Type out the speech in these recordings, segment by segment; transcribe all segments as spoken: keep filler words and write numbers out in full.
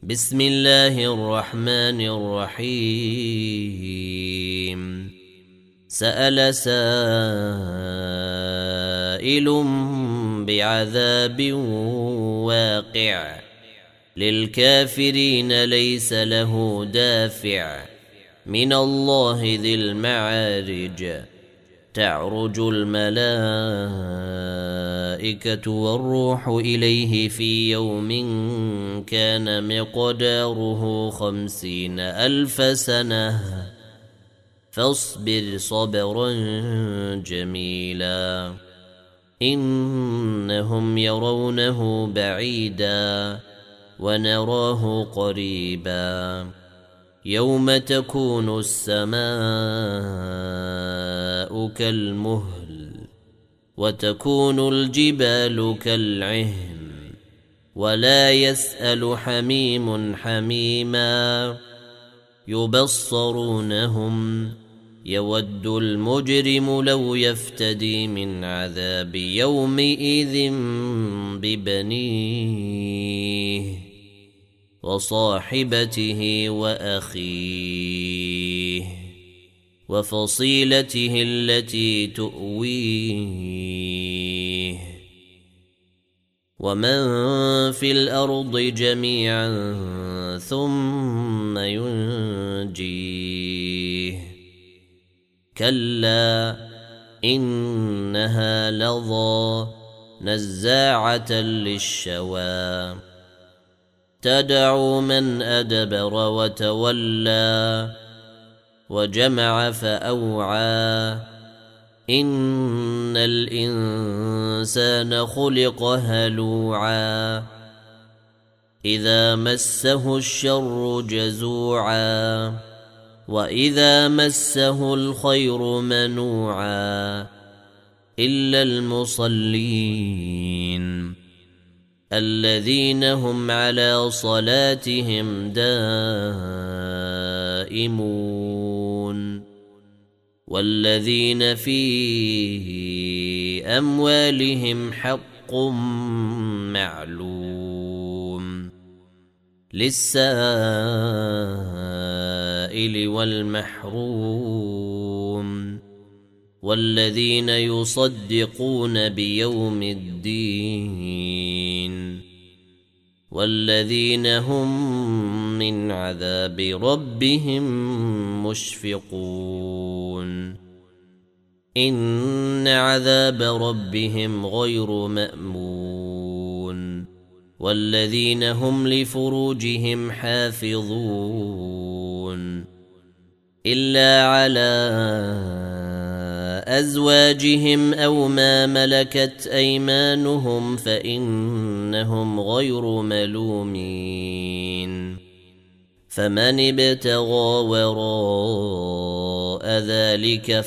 بسم الله الرحمن الرحيم. سأل سائل بعذاب واقع للكافرين ليس له دافع من الله ذي المعارج. تعرج الملائكة والروح إليه في يوم كان مقداره خمسين ألف سنة فاصبر صبرا جميلا إنهم يرونه بعيدا ونراه قريبا يوم تكون السماء كالمهل وتكون الجبال كالعهن ولا يسأل حميم حميما يبصرونهم يود المجرم لو يفتدي من عذاب يومئذ ببنيه وصاحبته وأخيه وفصيلته التي تؤويه ومن في الأرض جميعا ثم ينجيه كلا إنها لظى نزاعة للشوى تدعو من أدبر وتولى وجمع فأوعى إن الإنسان خلق هلوعا إذا مسه الشر جزوعا وإذا مسه الخير منوعا إلا المصلين الذين هم على صلاتهم دائمون والذين في أموالهم حق معلوم للسائل والمحروم والذين يصدقون بيوم الدين والذين هم من عذاب ربهم مشفقون إن عذاب ربهم غير مأمون والذين هم لفروجهم حافظون إلا على أزواجهم أو ما ملكت أيمانهم فإنهم غير ملومين فمن ابتغى وراء ذلك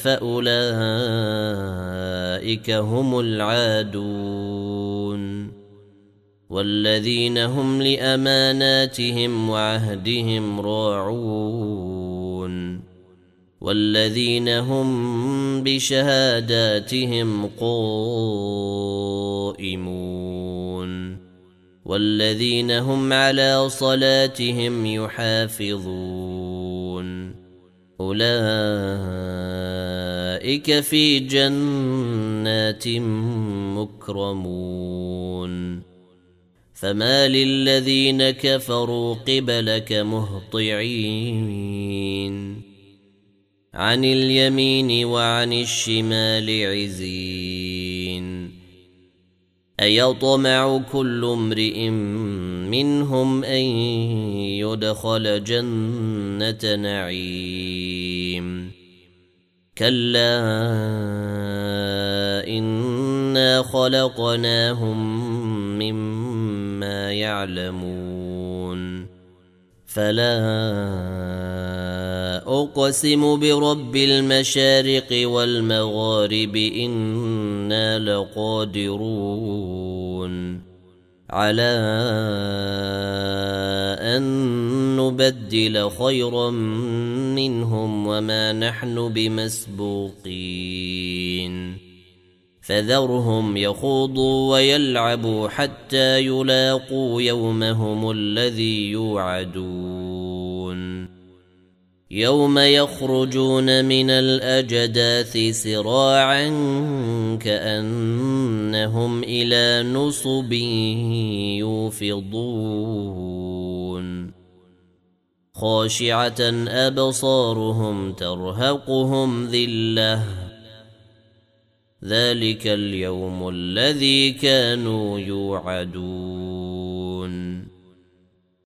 فأولئك هم العادون والذين هم لأماناتهم وعهدهم راعون والذين هم بشهاداتهم قائمون والذين هم على صلاتهم يحافظون أولئك في جنات مكرمون فما للذين كفروا قبلك مهطعين عن اليمين وعن الشمال عزين أيطمع كل امرئ منهم أن يدخل جنة نعيم كلا إنا خلقناهم مما يعلمون فلا أقسم برب المشارق والمغارب إنا لقادرون على أن نبدل خيرا منهم وما نحن بمسبوقين فذرهم يخوضوا ويلعبوا حتى يلاقوا يومهم الذي يوعدون يوم يخرجون من الأجداث سراعا كأنهم إلى نصب يوفضون خاشعة أبصارهم ترهقهم ذلة ذلك اليوم الذي كانوا يوعدون